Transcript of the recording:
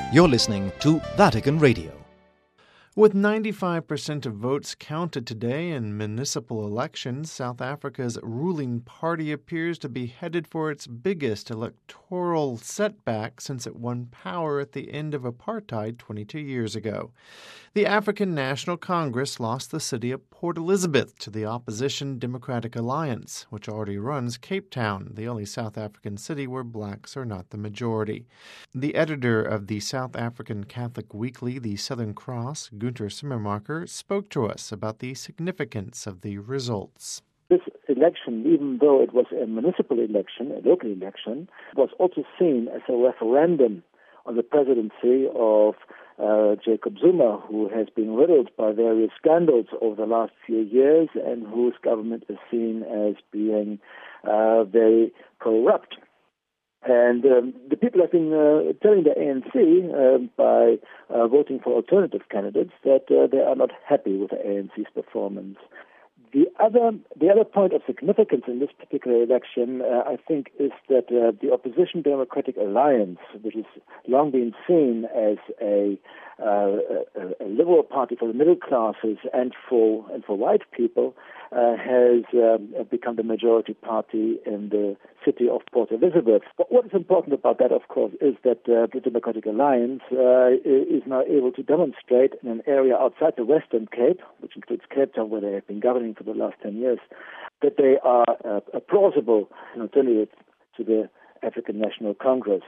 You're listening to Vatican Radio. With 95% of votes counted today in municipal elections, South Africa's ruling party appears to be headed for its biggest electoral setback since it won power at the end of apartheid 22 years ago. The African National Congress lost the city of Port Elizabeth to the opposition Democratic Alliance, which already runs Cape Town, the only South African city where blacks are not the majority. The editor of the South African Catholic weekly, The Southern Cross, Günter Simmermacher, spoke to us about the significance of the results. This election, even though it was a municipal election, a local election, was also seen as a referendum on the presidency of Jacob Zuma, who has been riddled by various scandals over the last few years and whose government is seen as being very corrupt. And the people have been telling the ANC by voting for alternative candidates that they are not happy with the ANC's performance. The other point of significance in this particular election, I think, is that the Opposition Democratic Alliance, which has long been seen as a liberal party for the middle classes and for white people, has become the majority party in the city of Port Elizabeth. But what is important about that, of course, is that the Democratic Alliance is now able to demonstrate in an area outside the Western Cape, which includes Cape Town, where they have been governing for the last 10 years, that they are a plausible alternative to the African National Congress.